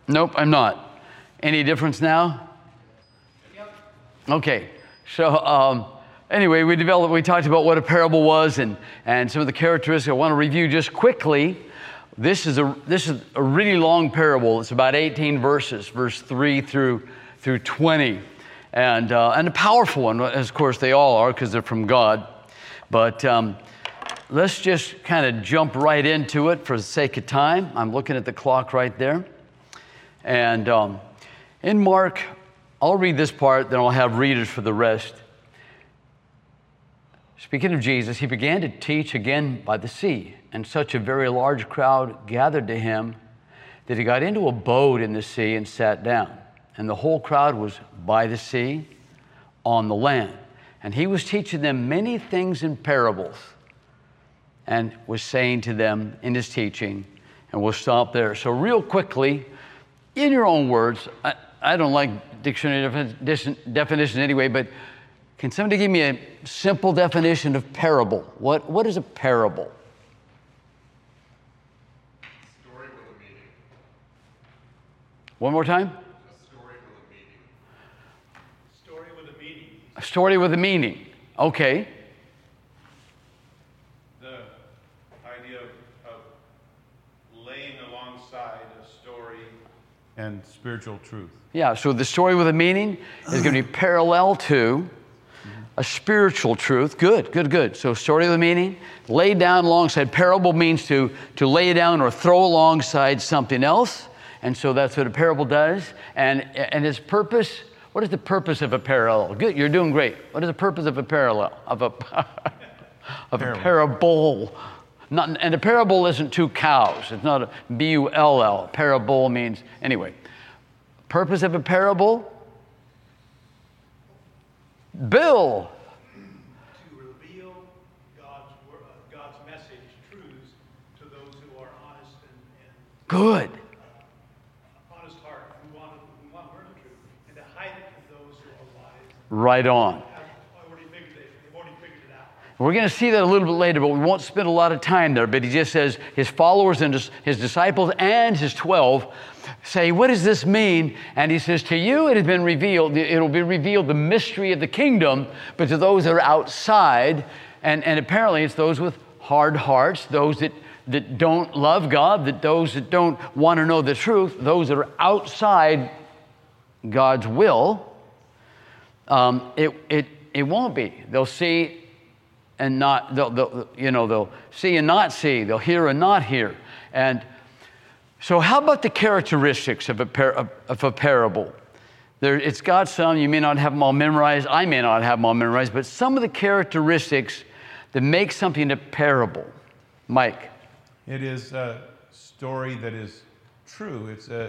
Nope, I'm not. Any difference now? Yep. Okay. So anyway, we talked about what a parable was and some of the characteristics. I want to review just quickly. This is a really long parable. It's about 18 verses, verse 3 through 20. And a powerful one, as of course they all are because they're from God. But let's just kind of jump right into it for the sake of time. I'm looking at the clock right there. And in Mark, I'll read this part, then I'll have readers for the rest. Speaking of Jesus, he began to teach again by the sea, and such a very large crowd gathered to him that he got into a boat in the sea and sat down. And the whole crowd was by the sea on the land. And he was teaching them many things in parables and was saying to them in his teaching, and we'll stop there. So real quickly, in your own words, I don't like dictionary definition anyway, but can somebody give me a simple definition of parable? What is a parable? Story with a meaning. One more time? A story with a meaning. Story with a meaning. A story with a meaning. Okay. The idea of laying alongside a story and spiritual truth. Yeah, so the story with a meaning is going to be parallel to a spiritual truth. Good. So story with a meaning, lay down alongside. Parable means to lay down or throw alongside something else. And so that's what a parable does. And its purpose, what is the purpose of a parallel? Good, you're doing great. What is the purpose of a parallel? Of a parable. And a parable isn't two cows. It's not a B-U-L-L. Parable means, anyway. Purpose of a parable? Bill. To reveal God's message, truths, to those who are honest and Good. honest heart, who want to learn the truth, and to hide it from those who are wise. Right on. They've already figured it out. We're going to see that a little bit later, but we won't spend a lot of time there. But he just says his followers and his disciples and his 12 say, what does this mean? And he says, to you it has been revealed, it'll be revealed the mystery of the kingdom, but to those that are outside, and apparently it's those with hard hearts, those that don't love God, those that don't want to know the truth, those that are outside God's will, it won't be. They'll see and not, they'll see and not see, they'll hear and not hear. And so how about the characteristics of a parable? It's got some, you may not have them all memorized, I may not have them all memorized, but some of the characteristics that make something a parable. Mike. It is a story that is true.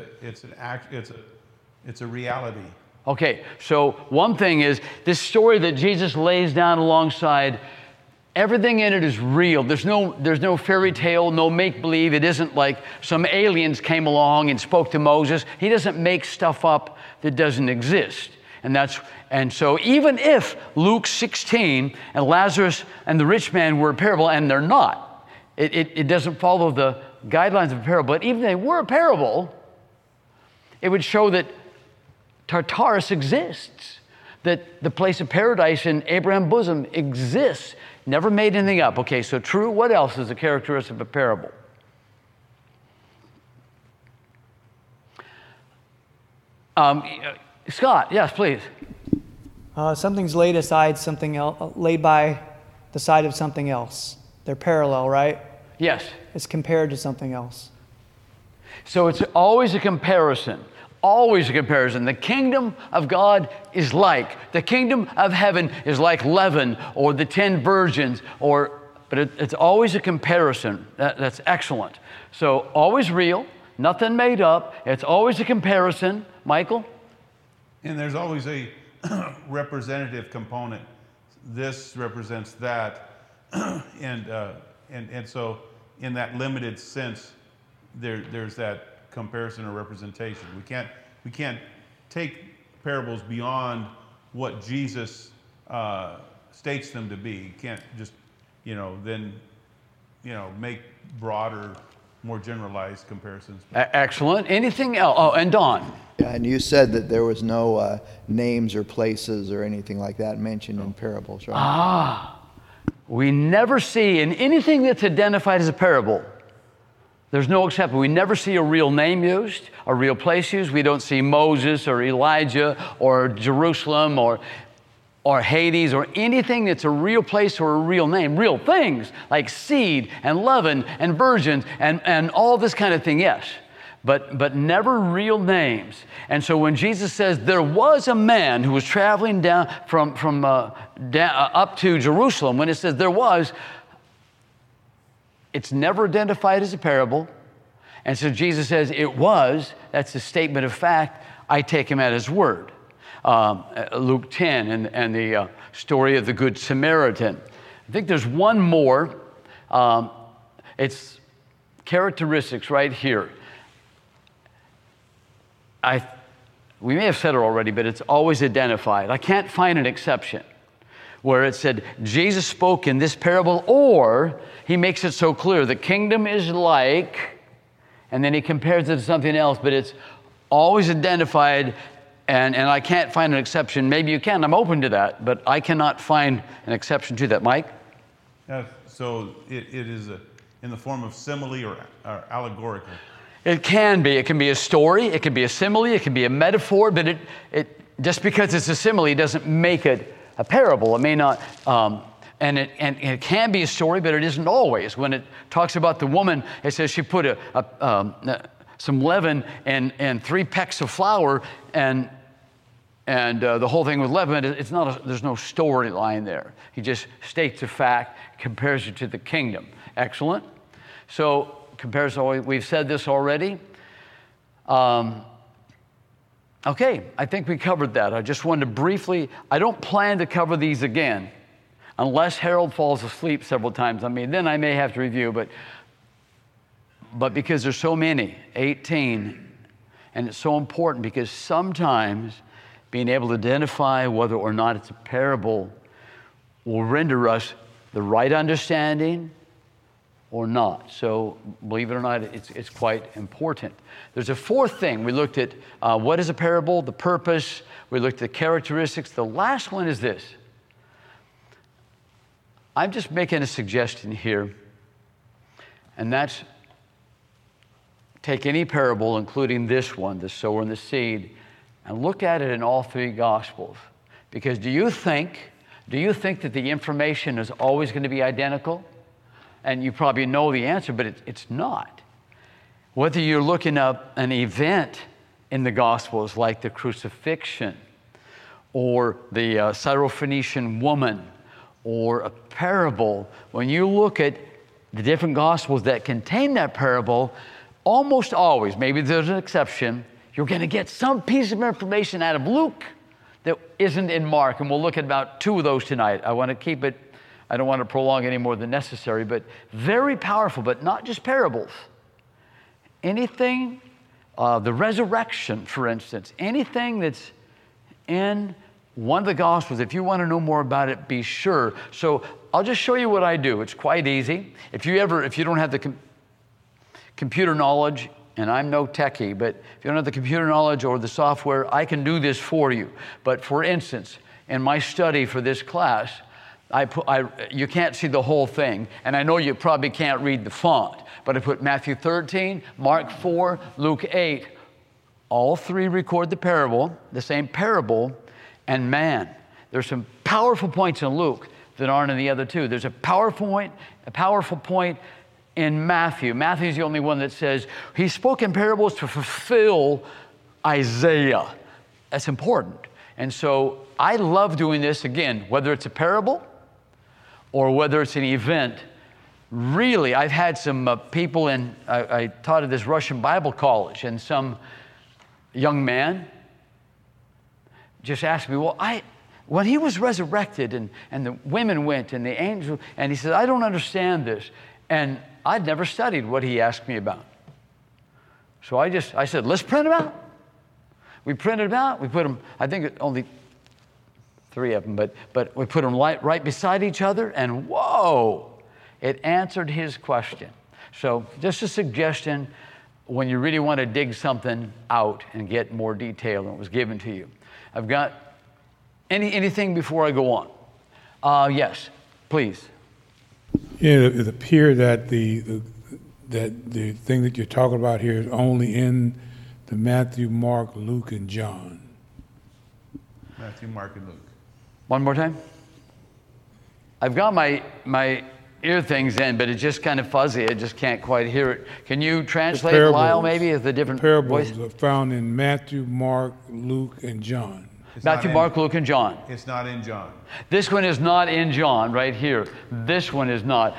It's a reality. Okay, so one thing is this story that Jesus lays down alongside, everything in it is real. There's no fairy tale, no make-believe. It isn't like some aliens came along and spoke to Moses. He doesn't make stuff up that doesn't exist. And so even if Luke 16 and Lazarus and the rich man were a parable, and they're not, it doesn't follow the guidelines of a parable, but even if they were a parable, it would show that Tartarus exists, that the place of paradise in Abraham's bosom exists. Never made anything up. Okay, so true. What else is a characteristic of a parable? Scott, yes, please. Something's laid aside, something else, laid by the side of something else. They're parallel, right? Yes. It's compared to something else. So it's always a comparison. Always a comparison. The kingdom of God is like, the kingdom of heaven is like leaven or the 10 virgins, but it's always a comparison. That's excellent. So always real, nothing made up. It's always a comparison. Michael? And there's always a representative component. This represents that. And so in that limited sense, there's that comparison or representation. We can't take parables beyond what Jesus states them to be. You can't just, then make broader more generalized comparisons. Excellent. Anything else? Oh, and Don. Yeah, and you said that there was no names or places or anything like that mentioned in parables, right? We never see in anything that's identified as a parable, there's no exception. We never see a real name used, a real place used. We don't see Moses or Elijah or Jerusalem or Hades or anything that's a real place or a real name. Real things like seed and leaven and virgins and all this kind of thing, yes. But never real names. And so when Jesus says there was a man who was traveling down up to Jerusalem, when it says there was, it's never identified as a parable. And so Jesus says it was, that's a statement of fact. I take him at his word. Luke 10 and the story of the Good Samaritan. I think there's one more. It's characteristics right here. We may have said it already, but it's always identified. I can't find an exception where it said Jesus spoke in this parable, or he makes it so clear the kingdom is like, and then he compares it to something else, but it's always identified, and I can't find an exception. Maybe you can. I'm open to that, but I cannot find an exception to that. Mike? So it is in the form of simile or allegorical. It can be. It can be a story. It can be a simile. It can be a metaphor. But it just because it's a simile doesn't make it a parable. It may not. And it can be a story, but it isn't always. When it talks about the woman, it says she put some leaven and 3 pecks of flour, and the whole thing with leaven. It's not. There's no storyline there. He just states a fact, compares it to the kingdom. Excellent. So. We've said this already. Okay, I think we covered that. I just wanted to briefly, I don't plan to cover these again, unless Harold falls asleep several times. I mean, then I may have to review, but because there's so many, 18, and it's so important because sometimes being able to identify whether or not it's a parable will render us the right understanding or not. So believe it or not, it's quite important. There's a fourth thing. We looked at what is a parable, the purpose. We looked at the characteristics. The last one is this. I'm just making a suggestion here, and that's take any parable, including this one, the sower and the seed, and look at it in all 3 Gospels. Because do you think that the information is always going to be identical? And you probably know the answer, but it's not. Whether you're looking up an event in the Gospels like the crucifixion or the Syrophoenician woman or a parable, when you look at the different Gospels that contain that parable, almost always, maybe there's an exception, you're going to get some piece of information out of Luke that isn't in Mark. And we'll look at about 2 of those tonight. I want to keep it. I don't want to prolong any more than necessary, but very powerful, but not just parables. Anything, the resurrection, for instance, anything that's in one of the Gospels, if you want to know more about it, be sure. So I'll just show you what I do. It's quite easy. If you don't have the computer knowledge, and I'm no techie, but if you don't have the computer knowledge or the software, I can do this for you. But for instance, in my study for this class, you can't see the whole thing, and I know you probably can't read the font, but I put Matthew 13, Mark 4, Luke 8. All 3 record the parable, the same parable, and man, there's some powerful points in Luke that aren't in the other 2. There's a powerful point in Matthew. Matthew's the only one that says he spoke in parables to fulfill Isaiah. That's important. And so I love doing this, again, whether it's a parable or whether it's an event. Really, I've had some people I taught at this Russian Bible college, and some young man just asked me, well, when he was resurrected and the women went and the angel, and he said, I don't understand this. And I'd never studied what he asked me about. So I said, let's print them out. We printed them out. We put them, I think only 3 of them, but we put them right beside each other, and whoa, it answered his question. So just a suggestion when you really want to dig something out and get more detail than was given to you. I've got anything before I go on? Yes, please. Yeah, it appears that the thing that you're talking about here is only in the Matthew, Mark, Luke, and John. Matthew, Mark, and Luke. One more time. I've got my ear things in, but it's just kind of fuzzy. I just can't quite hear it. Can you translate, Lyle, maybe, as the different parables voice? are found in Matthew, Mark, Luke, and John. Matthew, Mark, Luke, and John. It's not in John. This one is not in John, right here. This one is not.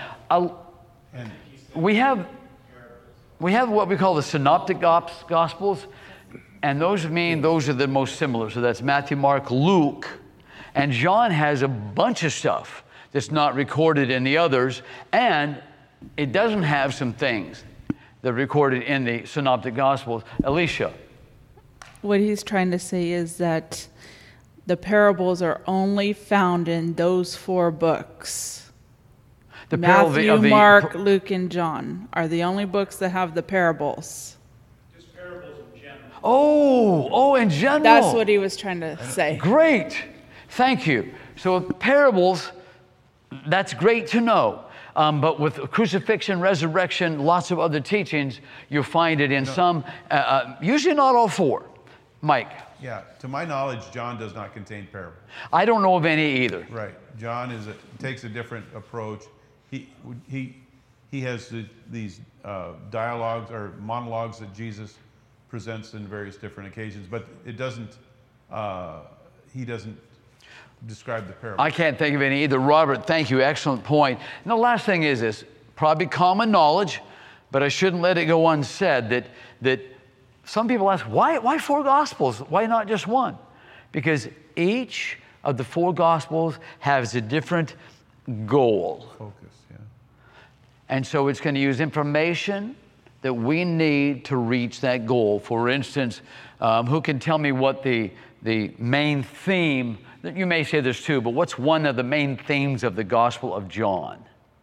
We have what we call the synoptic gospels, and those are the most similar. So that's Matthew, Mark, Luke, and John has a bunch of stuff that's not recorded in the others, and it doesn't have some things that are recorded in the synoptic gospels. Alicia. What he's trying to say is that the parables are only found in those 4 books. Matthew, Mark, Luke, and John are the only books that have the parables. Just parables in general. Oh, in general. That's what he was trying to say. Great. Thank you. So parables, that's great to know. But with crucifixion, resurrection, lots of other teachings, you'll find it in some, usually not all 4. Mike. Yeah, to my knowledge, John does not contain parables. I don't know of any either. Right. John takes a different approach. He has these dialogues or monologues that Jesus presents in various different occasions, but it doesn't. He doesn't describe the parable. I can't think of any either. Robert, thank you. Excellent point. And the last thing is this, probably common knowledge, but I shouldn't let it go unsaid that some people ask, why 4 Gospels? Why not just one? Because each of the 4 Gospels has a different goal. Focus, yeah. And so it's going to use information that we need to reach that goal. For instance, who can tell me what the main theme, you may say there's 2, but what's one of the main themes of the Gospel of John?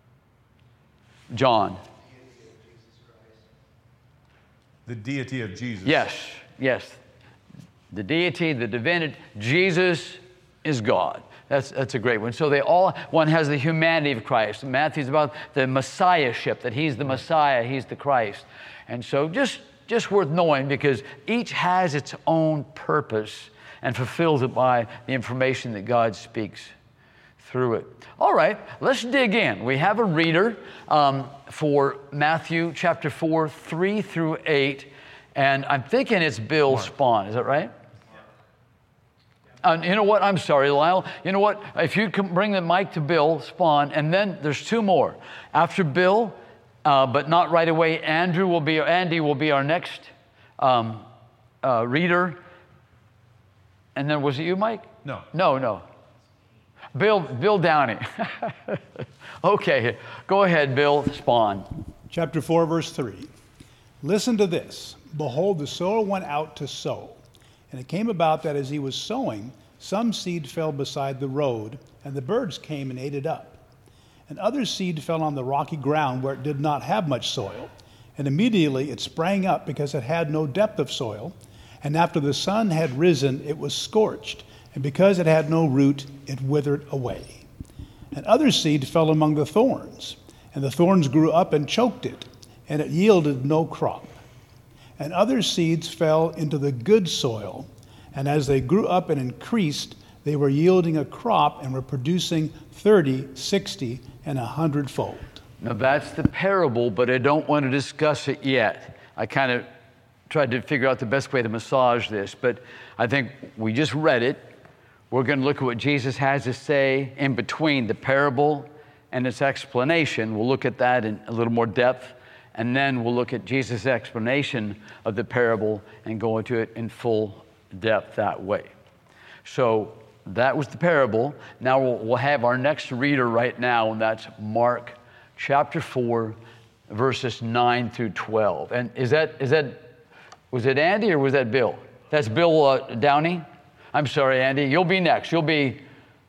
John. The deity of Jesus. Yes. The deity, the divinity. Jesus is God. That's a great one. So one has the humanity of Christ. Matthew's about the messiahship, that he's the Messiah, he's the Christ. And so just worth knowing, because each has its own purpose and fulfills it by the information that God speaks through it. All right, let's dig in. We have a reader for Matthew chapter 4, 3 through 8, and I'm thinking it's Bill Spahn. Is that right? You know what? I'm sorry, Lyle. You know what? If you can bring the mic to Bill Spahn, and then there's 2 more. After Bill, but not right away, Andy will be our next reader. And then was it you, Mike? No. Bill Downey. Okay, go ahead, Bill Spahn. Chapter 4, verse 3. Listen to this. Behold, the sower went out to sow. And it came about that as he was sowing, some seed fell beside the road, and the birds came and ate it up. And other seed fell on the rocky ground where it did not have much soil. And immediately it sprang up because it had no depth of soil. And after the sun had risen, it was scorched. And because it had no root, it withered away. And other seed fell among the thorns. And the thorns grew up and choked it, and it yielded no crop. And other seeds fell into the good soil, and as they grew up and increased, they were yielding a crop and were producing 30, 60, and 100-fold. Now that's the parable, but I don't want to discuss it yet. I kind of tried to figure out the best way to massage this, but I think we just read it. We're going to look at what Jesus has to say in between the parable and its explanation. We'll look at that in a little more depth. And then we'll look at Jesus' explanation of the parable and go into it in full depth that way. So that was the parable. Now we'll have our next reader right now, and that's Mark chapter 4, verses 9 through 12. And was it Andy or was that Bill? That's Bill Downey? I'm sorry, Andy. You'll be next. You'll be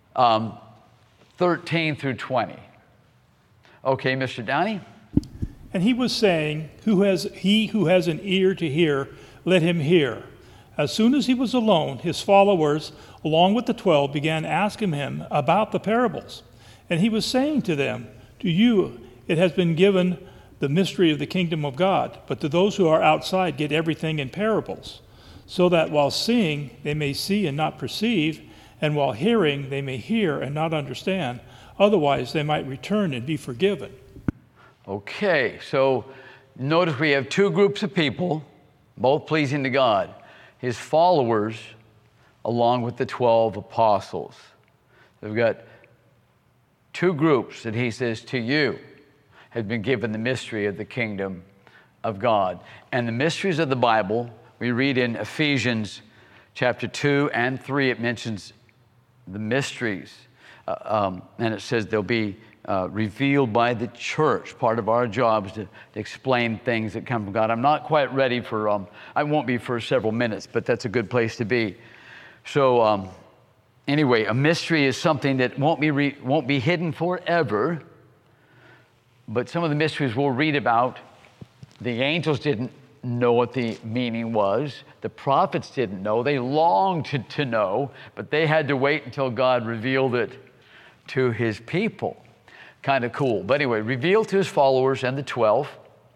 13 through 20. Okay, Mr. Downey? And he was saying, he who has an ear to hear, let him hear. As soon as he was alone, his followers, along with the 12, began asking him about the parables. And he was saying to them, to you it has been given the mystery of the kingdom of God, but to those who are outside get everything in parables, so that while seeing they may see and not perceive, and while hearing they may hear and not understand. Otherwise they might return and be forgiven. Okay, so notice we have two groups of people, both pleasing to God. His followers, along with the 12 apostles. We've got two groups that he says, to you has been given the mystery of the kingdom of God. And the mysteries of the Bible, we read in Ephesians chapter 2 and 3, it mentions the mysteries. And it says they'll be revealed by the church. Part of our job is to explain things that come from God. I'm not quite ready for, I won't be for several minutes, but that's a good place to be. So anyway, a mystery is something that won't be hidden forever, but some of the mysteries we'll read about, the angels didn't know what the meaning was. The prophets didn't know. They longed to know, but they had to wait until God revealed it to his people. Kind of cool. But anyway, revealed to his followers and the 12.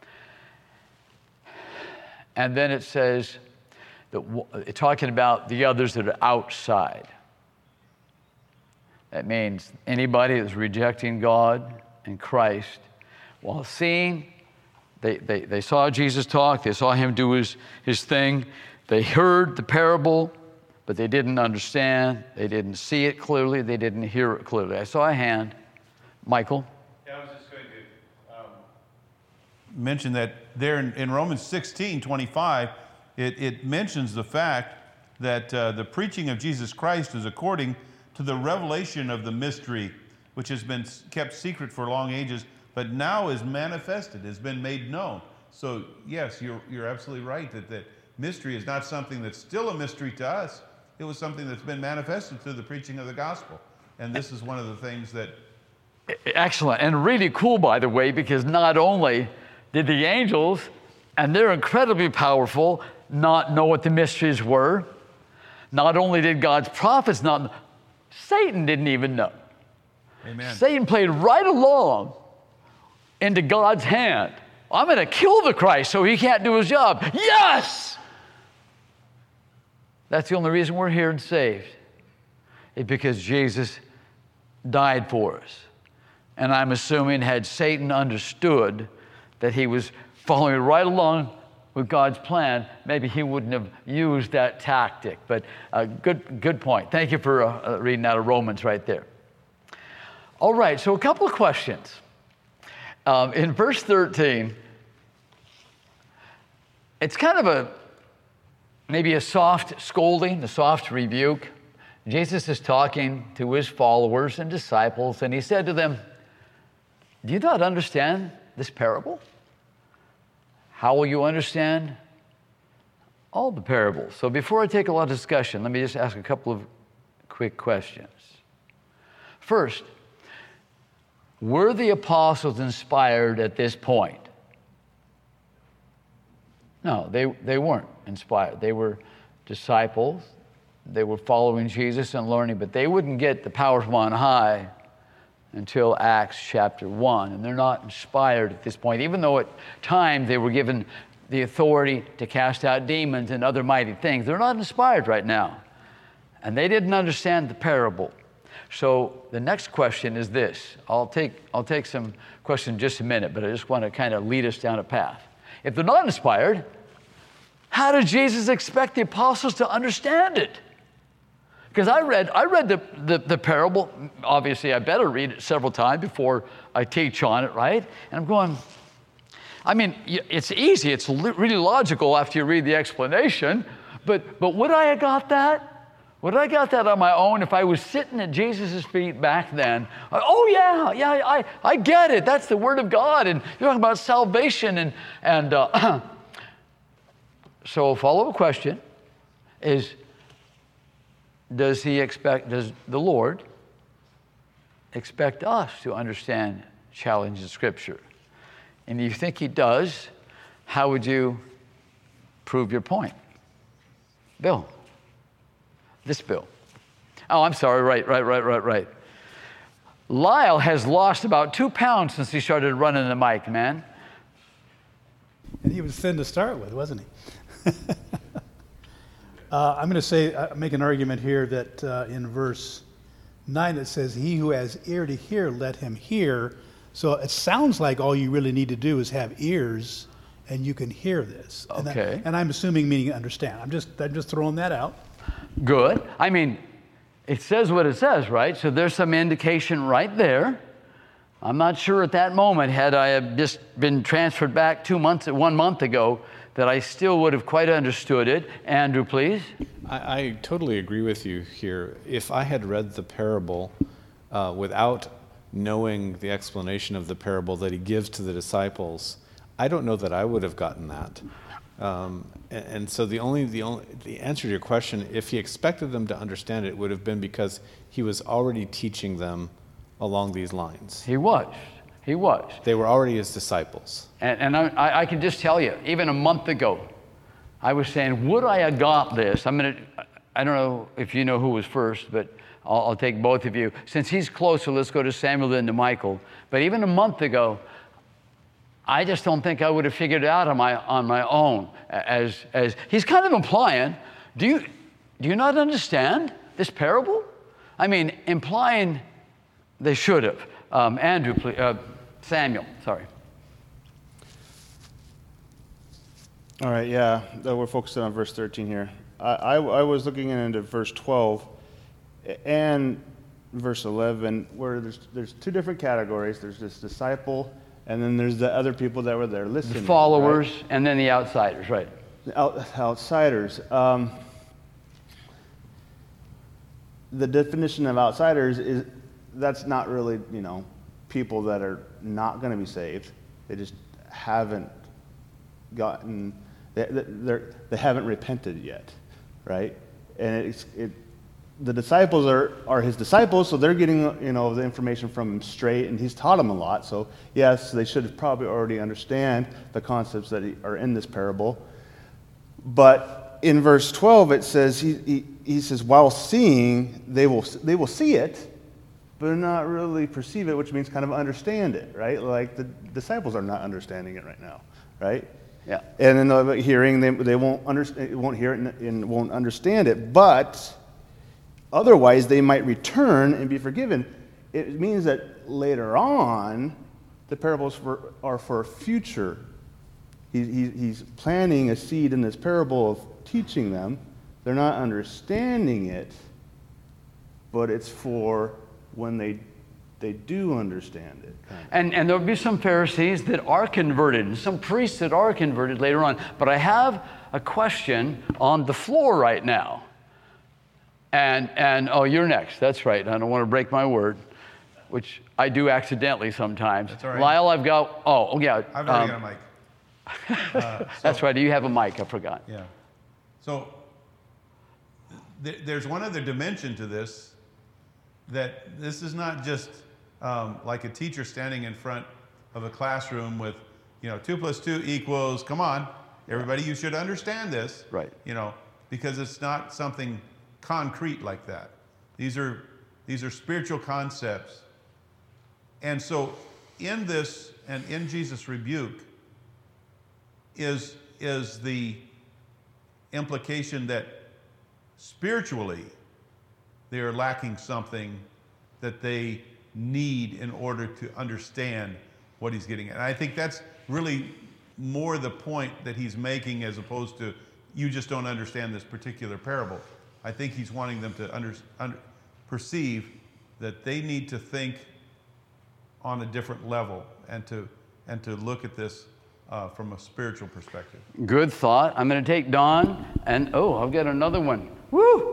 And then it says, that talking about the others that are outside. That means anybody that's rejecting God and Christ while seeing. They saw Jesus talk. They saw him do his thing. They heard the parable, but they didn't understand. They didn't see it clearly. They didn't hear it clearly. I saw a hand. Michael? Yeah, I was just going to mention that there in Romans 16:25, it mentions the fact that the preaching of Jesus Christ is according to the revelation of the mystery, which has been kept secret for long ages, but now is manifested, has been made known. So yes, you're absolutely right that mystery is not something that's still a mystery to us. It was something that's been manifested through the preaching of the gospel. And this is one of the things that... Excellent. And really cool, by the way, because not only did the angels, and they're incredibly powerful, not know what the mysteries were, not only did God's prophets not know, Satan didn't even know. Amen. Satan played right along into God's hand. I'm going to kill the Christ so he can't do his job. Yes! That's the only reason we're here and saved. It's because Jesus died for us. And I'm assuming had Satan understood that he was following right along with God's plan, maybe he wouldn't have used that tactic. But good point. Thank you for reading out of Romans right there. All right, so a couple of questions. In verse 13, it's kind of maybe a soft scolding, a soft rebuke. Jesus is talking to his followers and disciples, and he said to them, do you not understand this parable? How will you understand all the parables? So before I take a lot of discussion, let me just ask a couple of quick questions. First, were the apostles inspired at this point? No, they weren't inspired. They were disciples. They were following Jesus and learning, but they wouldn't get the power from on high until Acts chapter 1. And they're not inspired at this point, even though at times they were given the authority to cast out demons and other mighty things. They're not inspired right now. And they didn't understand the parable. So the next question is this. I'll take some questions in just a minute, but I just want to kind of lead us down a path. If they're not inspired, how did Jesus expect the apostles to understand it? Because I read the parable. Obviously, I better read it several times before I teach on it, right? And I'm going, I mean, it's easy. It's really logical after you read the explanation. But would I have got that? Would I got that on my own if I was sitting at Jesus' feet back then? Oh, yeah, I get it. That's the Word of God. And you're talking about salvation. So a follow-up question is, does the Lord expect us to understand challenges of Scripture? and you think he does, how would you prove your point? Bill. This Bill. Oh, I'm sorry. Right. Lyle has lost about 2 pounds since he started running the mic, man. And he was thin to start with, wasn't he? I'm going to make an argument here that in verse 9 it says, "He who has ear to hear, let him hear." So it sounds like all you really need to do is have ears, and you can hear this. Okay. And I'm assuming meaning understand. I'm just throwing that out. Good. I mean, it says what it says, right? So there's some indication right there. I'm not sure at that moment, had I have just been transferred back 1 month ago, that I still would have quite understood it. Andrew, please. I totally agree with you here. If I had read the parable without knowing the explanation of the parable that he gives to the disciples, I don't know that I would have gotten that. And so the answer to your question, if he expected them to understand it, would have been because he was already teaching them along these lines. He was. They were already his disciples. And I can just tell you, even a month ago, I was saying, would I have got this? I don't know if you know who was first, but I'll take both of you. Since he's closer, let's go to Samuel then to Michael. But even a month ago, I just don't think I would have figured it out on my own. As he's kind of implying, do you not understand this parable? I mean, implying they should have. Andrew, please, Samuel, sorry. All right, yeah, we're focusing on verse 13 here. I was looking into verse 12 and verse 11, where there's two different categories. There's this disciple, and then there's the other people that were there listening. The followers, right? And then the outsiders, right? Outsiders. The definition of outsiders is that's not really, people that are not going to be saved. They just haven't gotten, they haven't repented yet, right? And the disciples are his disciples, so they're getting the information from him straight, and he's taught them a lot. So yes, they should probably already understand the concepts that are in this parable. But in verse 12, it says he says, while seeing, they will see it, but not really perceive it, which means kind of understand it, right? Like the disciples are not understanding it right now, right? Yeah. And then the hearing, they won't hear it and won't understand it, but otherwise they might return and be forgiven. It means that later on, the parables are for future. He's planting a seed in this parable of teaching them. They're not understanding it, but it's for when they do understand it. And there'll be some Pharisees that are converted and some priests that are converted later on. But I have a question on the floor right now. And oh, you're next. That's right. I don't want to break my word, which I do accidentally sometimes. That's all right. Lyle, I've got, yeah. I've already got a mic. That's right. You have a mic. I forgot. Yeah. So there's one other dimension to this, that this is not just like a teacher standing in front of a classroom with, 2 + 2 equals, come on, everybody, you should understand this. Right. Because it's not something concrete like that. These are spiritual concepts. And so in this and in Jesus' rebuke is the implication that spiritually they are lacking something that they need in order to understand what he's getting at. And I think that's really more the point that he's making, as opposed to you just don't understand this particular parable. I think he's wanting them to perceive that they need to think on a different level and to look at this from a spiritual perspective. Good thought. I'm going to take Don, and I've got another one. Woo!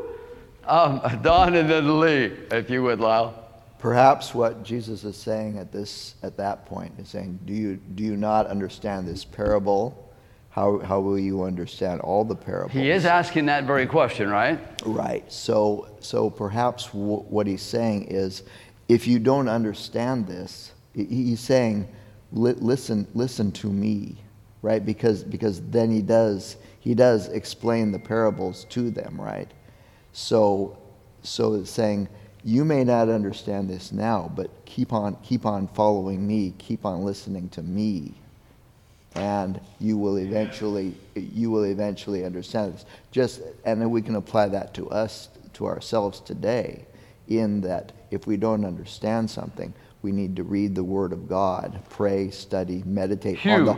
Don and then Lee, if you would, Lyle. Perhaps what Jesus is saying at that point is saying, do you not understand this parable? How will you understand all the parables? He is asking that very question, right? Right. So perhaps what he's saying is, if you don't understand this, he's saying, listen to me, right? Because then he does explain the parables to them, right? So it's saying, you may not understand this now, but keep on following me, keep on listening to me, and you will eventually understand this. And then we can apply that to us, to ourselves today, in that if we don't understand something, we need to read the Word of God, pray, study, meditate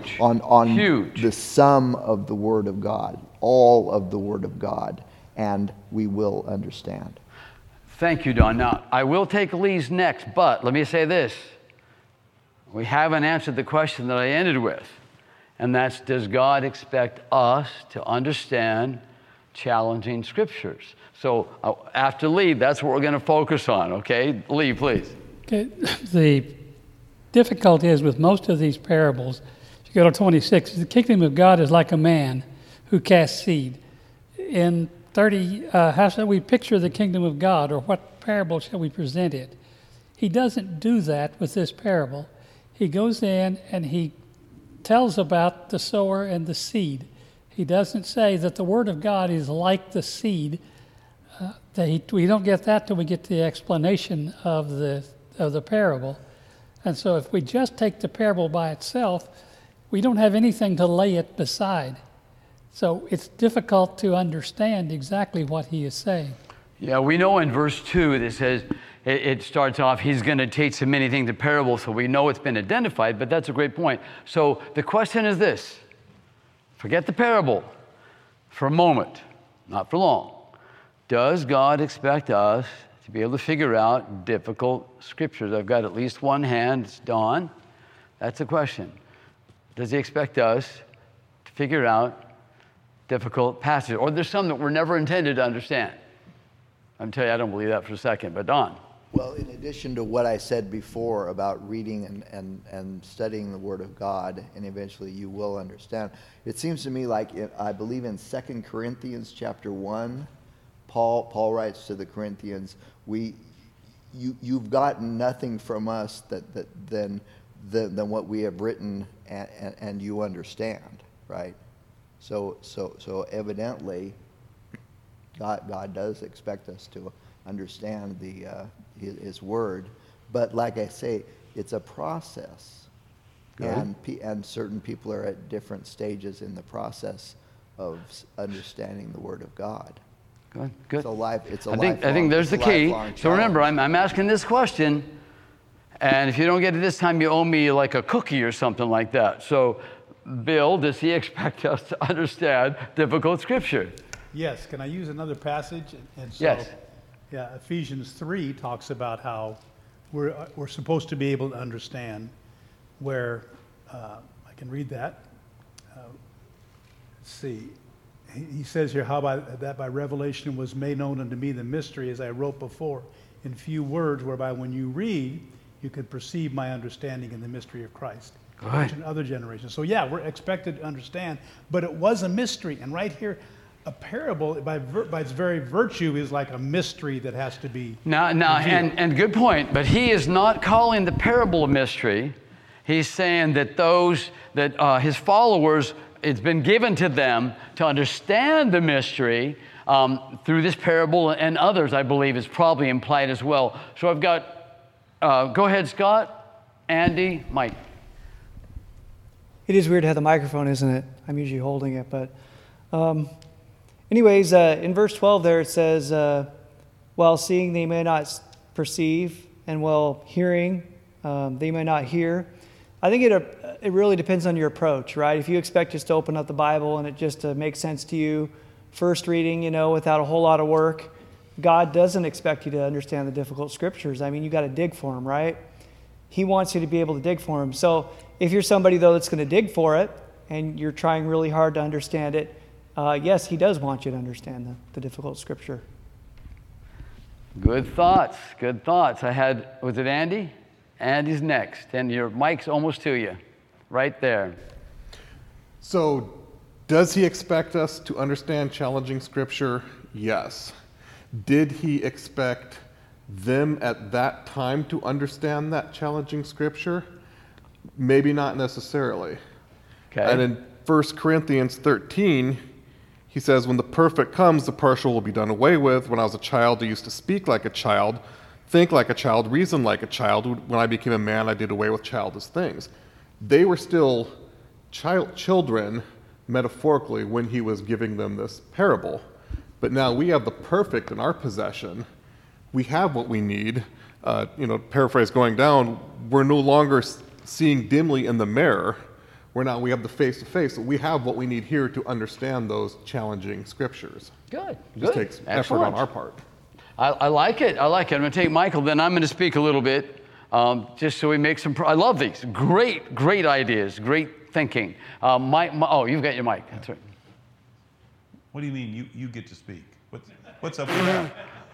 on the sum of the Word of God, all of the Word of God, and we will understand. Thank you, Don. Now, I will take Lee's next, but let me say this. We haven't answered the question that I ended with, and that's, does God expect us to understand challenging scriptures? So after Lee, that's what we're going to focus on, okay? Lee, please. Okay. The difficulty is with most of these parables, if you go to 26, the kingdom of God is like a man who casts seed. In 30, how shall we picture the kingdom of God, or what parable shall we present it? He doesn't do that with this parable. He goes in and he tells about the sower and the seed. He doesn't say that the word of God is like the seed. We don't get that till we get to the explanation of the parable. And so if we just take the parable by itself, we don't have anything to lay it beside. So it's difficult to understand exactly what he is saying. Yeah, we know in verse 2 it says, it starts off, he's going to teach them many things in parables, so we know it's been identified, but that's a great point. So the question is this, forget the parable for a moment, not for long. Does God expect us to be able to figure out difficult scriptures? I've got at least one hand, it's Dawn. That's the question. Does he expect us to figure out difficult passages? Or there's some that we're never intended to understand. I'm telling you, I don't believe that for a second, but Don. Well, in addition to what I said before about reading and studying the Word of God, and eventually you will understand, it seems to me like, I believe in 2 Corinthians chapter 1, Paul writes to the Corinthians, you've gotten nothing from us than what we have written and you understand, right? So evidently, God does expect us to understand His Word, but like I say, it's a process, and certain people are at different stages in the process of understanding the Word of God. Good. It's a I think there's the key. So remember, I'm asking this question, and if you don't get it this time, you owe me like a cookie or something like that. So, Bill, does he expect us to understand difficult scripture? Yes. Can I use another passage? And so, yes. Yeah, Ephesians 3 talks about how we're supposed to be able to understand where, I can read that. Let's see. He says here, how by revelation was made known unto me the mystery, as I wrote before, in few words, whereby when you read, you can perceive my understanding in the mystery of Christ. Which in other generations. So yeah, we're expected to understand, but it was a mystery. And right here, a parable, by its very virtue, is like a mystery that has to be and good point, but he is not calling the parable a mystery. He's saying that his followers, it's been given to them to understand the mystery through this parable, and others, I believe, is probably implied as well. So I've got, go ahead, Scott, Andy, Mike. It is weird to have the microphone, isn't it? I'm usually holding it, but anyways, in verse 12 there it says, while seeing they may not perceive, and while hearing they may not hear. I think it really depends on your approach, right? If you expect just to open up the Bible and it just makes sense to you, first reading, without a whole lot of work, God doesn't expect you to understand the difficult scriptures. I mean, you got to dig for them, right? He wants you to be able to dig for them. So if you're somebody, though, that's going to dig for it and you're trying really hard to understand it, yes, he does want you to understand the difficult scripture. Good thoughts. Was it Andy? Andy's next. And your mic's almost to you. Right there. So, does he expect us to understand challenging scripture? Yes. Did he expect them at that time to understand that challenging scripture? Maybe not necessarily. Okay. And in 1 Corinthians 13, he says, when the perfect comes, the partial will be done away with. When I was a child, I used to speak like a child, think like a child, reason like a child. When I became a man, I did away with childish things. They were still children, metaphorically, when he was giving them this parable. But now we have the perfect in our possession. We have what we need. Paraphrase going down, we're no longer seeing dimly in the mirror. We have the face-to-face. So we have what we need here to understand those challenging scriptures. Good. It just takes effort on our part. I like it. I'm going to take Michael, then I'm going to speak a little bit, just so we make some. I love these. Great ideas. Great thinking. You've got your mic. That's right. What do you mean you get to speak? What's up with that?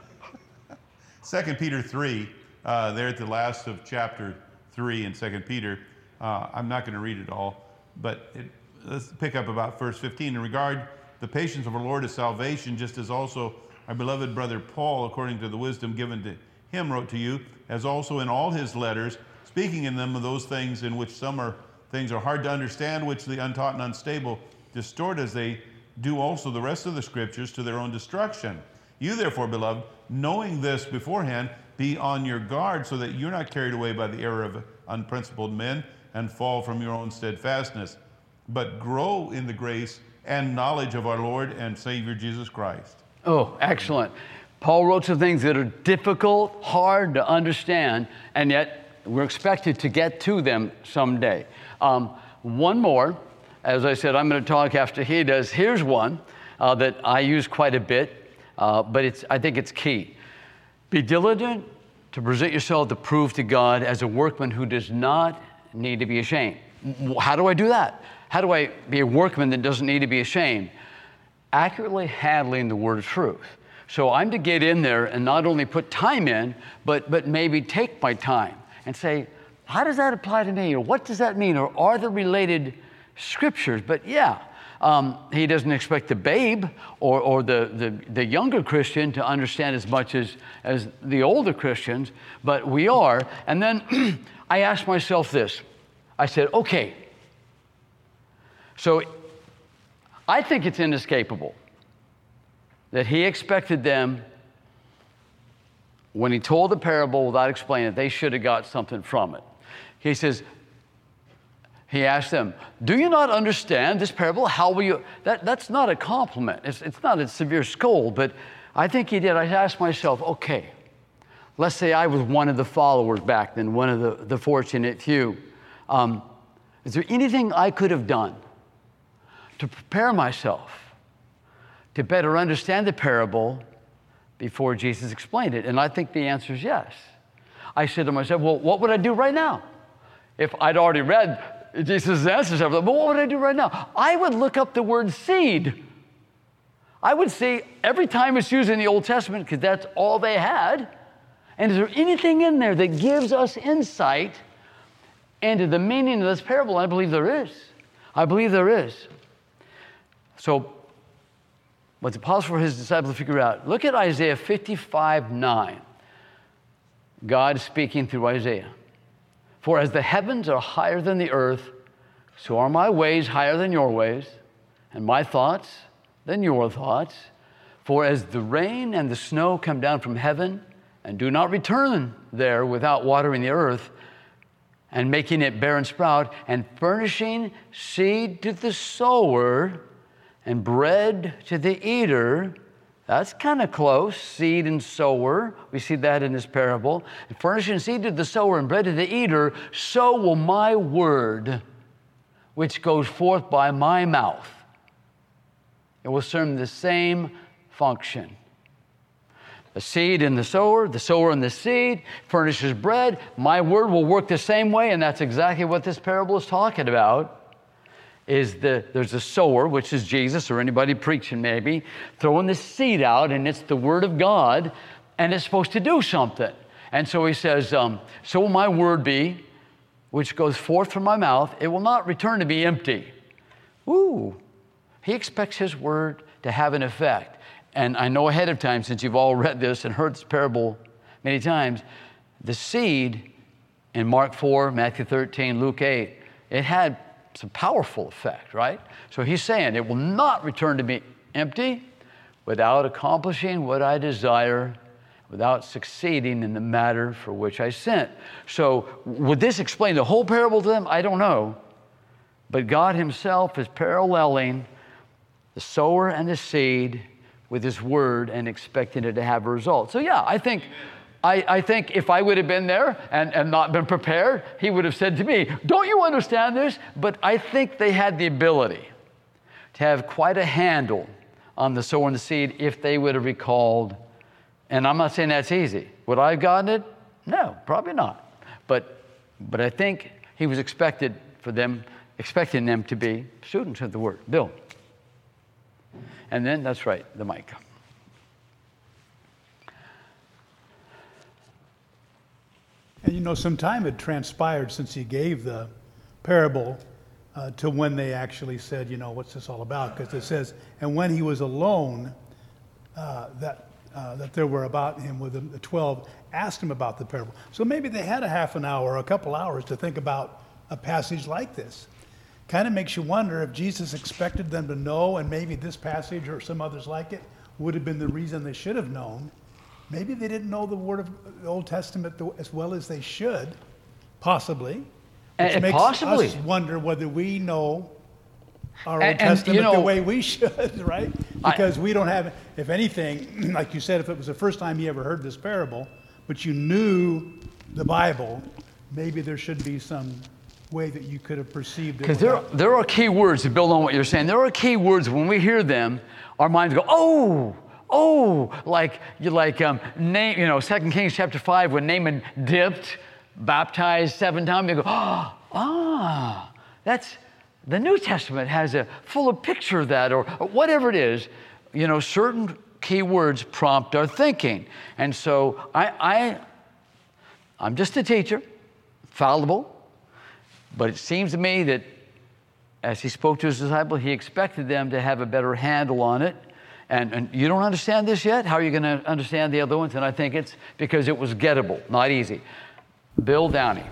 2 Peter 3, there at the last of chapter 3 in 2 Peter. I'm not going to read it all, but let's pick up about verse 15. In regard the patience of our Lord is salvation, just as also our beloved brother Paul, according to the wisdom given to him, wrote to you, as also in all his letters, speaking in them of those things in which things are hard to understand, which the untaught and unstable distort, as they do also the rest of the scriptures to their own destruction. You therefore, beloved, knowing this beforehand, be on your guard, so that you're not carried away by the error of unprincipled men and fall from your own steadfastness, but grow in the grace and knowledge of our Lord and Savior Jesus Christ. Oh, excellent. Paul wrote some things that are difficult, hard to understand, and yet we're expected to get to them someday. One more, as I said, I'm going to talk after he does. Here's one that I use quite a bit, but I think it's key. Be diligent to present yourself to prove to God as a workman who does not need to be ashamed. How do I do that? How do I be a workman that doesn't need to be ashamed? Accurately handling the word of truth. So I'm to get in there and not only put time in, but maybe take my time and say, how does that apply to me? Or what does that mean? Or are there related scriptures? But he doesn't expect the babe or the younger Christian to understand as much as the older Christians, but we are. And then I asked myself this. I said, okay, so I think it's inescapable that he expected them, when he told the parable without explaining it, they should have got something from it. He asked them, do you not understand this parable? How will you? That's not a compliment. It's not a severe scold, but I think he did. I asked myself, okay, let's say I was one of the followers back then, one of the fortunate few. Is there anything I could have done to prepare myself to better understand the parable before Jesus explained it? And I think the answer is yes. I said to myself, well, what would I do right now? If I'd already read Jesus' answers, I was like, well, what would I do right now? I would look up the word seed. I would see every time it's used in the Old Testament, because that's all they had. And is there anything in there that gives us insight into the meaning of this parable? I believe there is. I believe there is. So, what's it possible for his disciples to figure out? Look at Isaiah 55:9. God speaking through Isaiah. For as the heavens are higher than the earth, so are my ways higher than your ways, and my thoughts than your thoughts. For as the rain and the snow come down from heaven and do not return there without watering the earth and making it bear and sprout, and furnishing seed to the sower and bread to the eater. That's kind of close, seed and sower. We see that in this parable. And furnishing seed to the sower and bread to the eater, so will my word, which goes forth by my mouth. It will serve the same function. The seed and the sower and the seed furnishes bread. My word will work the same way, and that's exactly what this parable is talking about. There's a sower, which is Jesus or anybody preaching maybe, throwing the seed out, and it's the word of God, and it's supposed to do something. And so he says, so will my word be, which goes forth from my mouth. It will not return to be empty. Ooh, he expects his word to have an effect. And I know ahead of time, since you've all read this and heard this parable many times, the seed in Mark 4, Matthew 13, Luke 8, it had some powerful effect, right? So he's saying it will not return to me empty without accomplishing what I desire, without succeeding in the matter for which I sent. So would this explain the whole parable to them? I don't know. But God himself is paralleling the sower and the seed with his word and expecting it to have a result. So yeah, I think if I would have been there and not been prepared, he would have said to me, don't you understand this? But I think they had the ability to have quite a handle on the sower and the seed if they would have recalled. And I'm not saying that's easy. Would I have gotten it? No, probably not. But I think he was expecting them to be students of the word. Bill. And then, that's right, the mic. And some time had transpired since he gave the parable to when they actually said, what's this all about? Because it says, and when he was alone, that there were about him with the 12, asked him about the parable. So maybe they had a half an hour or a couple hours to think about a passage like this. Kind of makes you wonder if Jesus expected them to know, and maybe this passage or some others like it would have been the reason they should have known. Maybe they didn't know the word of the Old Testament as well as they should, possibly. Which makes us wonder whether we know our Old Testament the way we should, right? Because we don't have, if anything, like you said, if it was the first time you ever heard this parable, but you knew the Bible, maybe there should be some way that you could have perceived it. Because there are key words to build on what you're saying. There are key words when we hear them, our minds go, like 2 Kings chapter 5 when Naaman dipped, baptized 7 times, you go, that's, the New Testament has a full of picture of that, or whatever it is. Certain key words prompt our thinking. And so I'm just a teacher, fallible, but it seems to me that as he spoke to his disciples, he expected them to have a better handle on it. And you don't understand this yet? How are you going to understand the other ones? And I think it's because it was gettable, not easy. Bill Downey.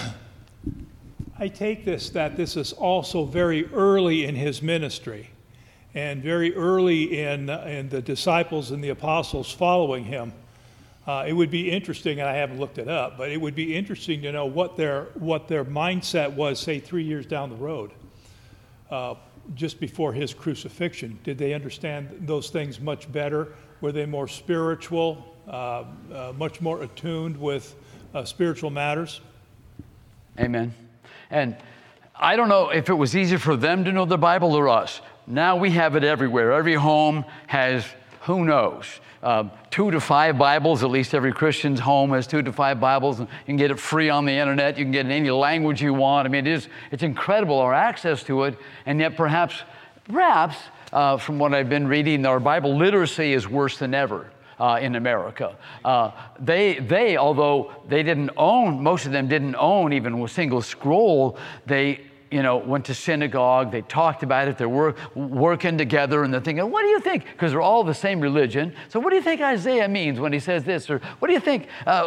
I take that this is also very early in his ministry and very early in the disciples and the apostles following him. It would be interesting, and I haven't looked it up, but it would be interesting to know what their mindset was, say, 3 years down the road, just before his crucifixion. Did they understand those things much better? Were they more spiritual, much more attuned with spiritual matters? Amen. And I don't know if it was easier for them to know the Bible or us. Now we have it everywhere. Every home has, who knows, 2 to 5 Bibles. At least every Christian's home has 2 to 5 Bibles. And you can get it free on the internet. You can get it in any language you want. I mean, it's incredible, our access to it. And yet perhaps, from what I've been reading, our Bible literacy is worse than ever in America. They, although they didn't own, most of them didn't own even a single scroll, they went to synagogue, they talked about it, they're working together, and they're thinking, what do you think? Because they're all the same religion. So what do you think Isaiah means when he says this? Or what do you think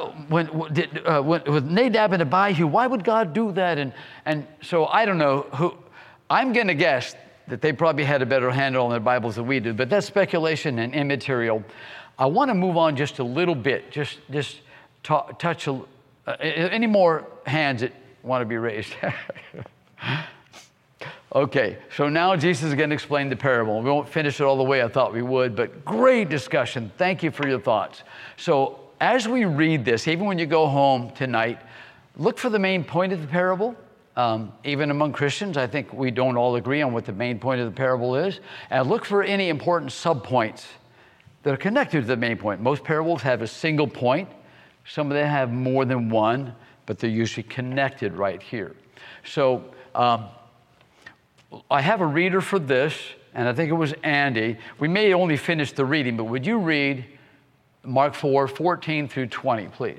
with Nadab and Abihu, why would God do that? And so I don't know I'm going to guess that they probably had a better handle on their Bibles than we did, but that's speculation and immaterial. I want to move on just a little bit, just touch any more hands that want to be raised? Okay, so now Jesus is going to explain the parable. We won't finish it all the way I thought we would, but great discussion. Thank you for your thoughts. So as we read this, even when you go home tonight, look for the main point of the parable. Even among Christians, I think we don't all agree on what the main point of the parable is. And look for any important subpoints that are connected to the main point. Most parables have a single point. Some of them have more than one, but they're usually connected right here. So I have a reader for this, and I think it was Andy. We may only finish the reading, but would you read Mark 4, 14 through 20, please?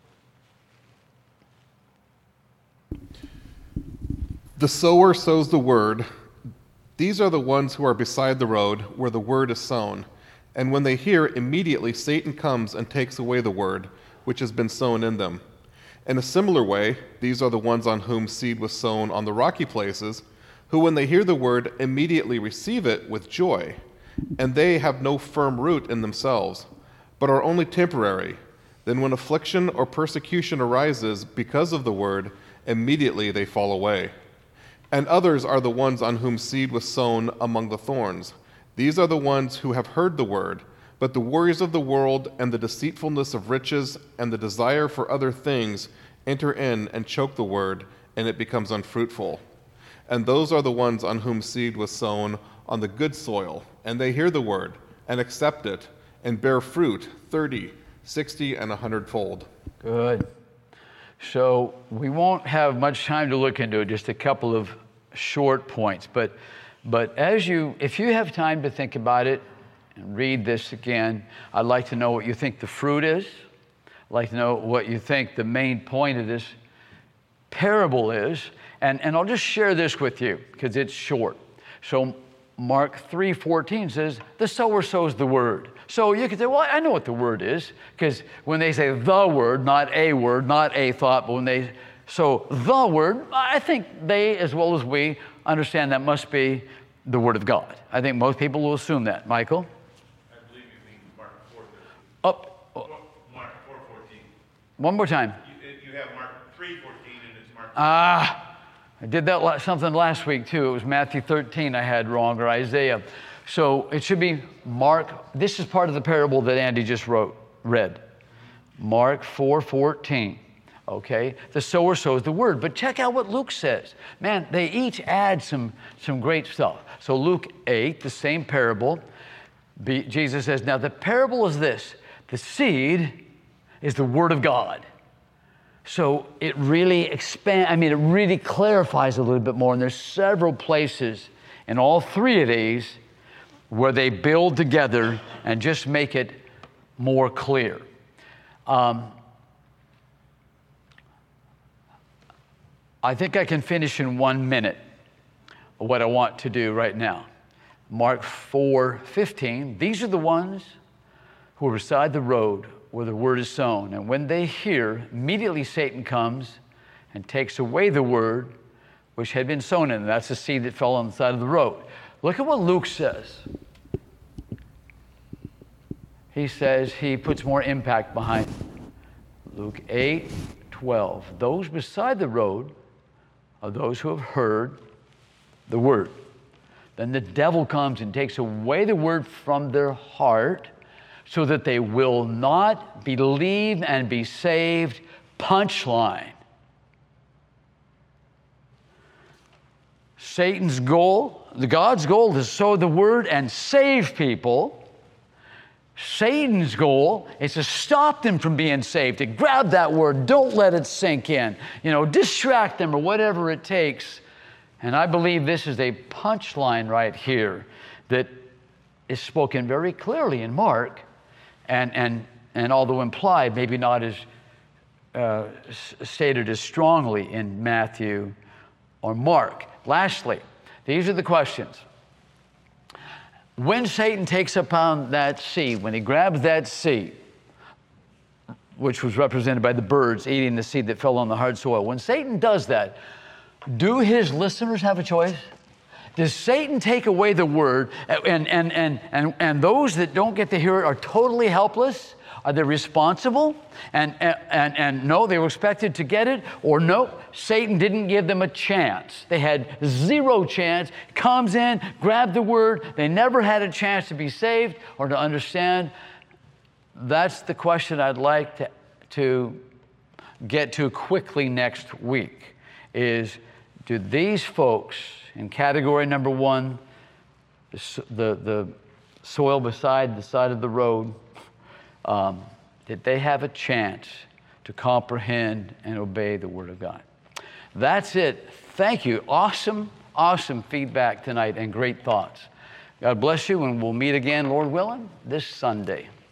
The sower sows the word. These are the ones who are beside the road, where the word is sown. And when they hear, immediately Satan comes and takes away the word, which has been sown in them. In a similar way, these are the ones on whom seed was sown on the rocky places, who when they hear the word immediately receive it with joy. And they have no firm root in themselves, but are only temporary. Then when affliction or persecution arises because of the word, immediately they fall away. And others are the ones on whom seed was sown among the thorns. These are the ones who have heard the word, but the worries of the world and the deceitfulness of riches and the desire for other things enter in and choke the word, and it becomes unfruitful. And those are the ones on whom seed was sown on the good soil, and they hear the word and accept it and bear fruit 30, 60, and 100-fold. Good. So we won't have much time to look into it, just a couple of short points. But if you have time to think about it and read this again, I'd like to know what you think the fruit is. I'd like to know what you think the main point of this parable is. And I'll just share this with you because it's short. So Mark 3:14 says, the sower sows the word. So you could say, well, I know what the word is, because when they say the word, not a thought, but when they sow the word, I think they, as well as we, understand that must be the word of God. I think most people will assume that. Michael? I believe you mean Mark 4:13. Mark 4:14. One more time. You have Mark 3:14 and it's Mark. I did that something last week too. It was Matthew 13 I had wrong, or Isaiah. So it should be Mark. This is part of the parable that Andy just read. Mark 4:14. Okay? The sower sows the word. But check out what Luke says. Man, they each add some great stuff. So Luke 8, the same parable, Jesus says, now the parable is this. The seed is the word of God. So it really it really clarifies a little bit more. And there's several places in all three of these where they build together and just make it more clear. I think I can finish in 1 minute what I want to do right now. Mark 4:15, these are the ones who are beside the road where the word is sown. And when they hear, immediately Satan comes and takes away the word which had been sown in them. That's the seed that fell on the side of the road. Look at what Luke says. He says he puts more impact behind it. Luke 8:12. Those beside the road are those who have heard the word. Then the devil comes and takes away the word from their heart so that they will not believe and be saved. Punchline. Satan's goal, God's goal is to sow the word and save people. Satan's goal is to stop them from being saved, to grab that word, don't let it sink in, distract them or whatever it takes. And I believe this is a punchline right here that is spoken very clearly in Mark, and although implied, maybe not as stated as strongly in Matthew or Mark. Lastly, these are the questions. When Satan takes upon that seed, when he grabs that seed, which was represented by the birds eating the seed that fell on the hard soil, when Satan does that, do his listeners have a choice? Does Satan take away the word and those that don't get to hear it are totally helpless? Are they responsible? And no, they were expected to get it? Or no, Satan didn't give them a chance. They had zero chance. Comes in, grabbed the word. They never had a chance to be saved or to understand. That's the question I'd like to get to quickly next week is, do these folks in category number 1, the soil beside the side of the road, did they have a chance to comprehend and obey the Word of God? That's it. Thank you. Awesome feedback tonight and great thoughts. God bless you, and we'll meet again, Lord willing, this Sunday.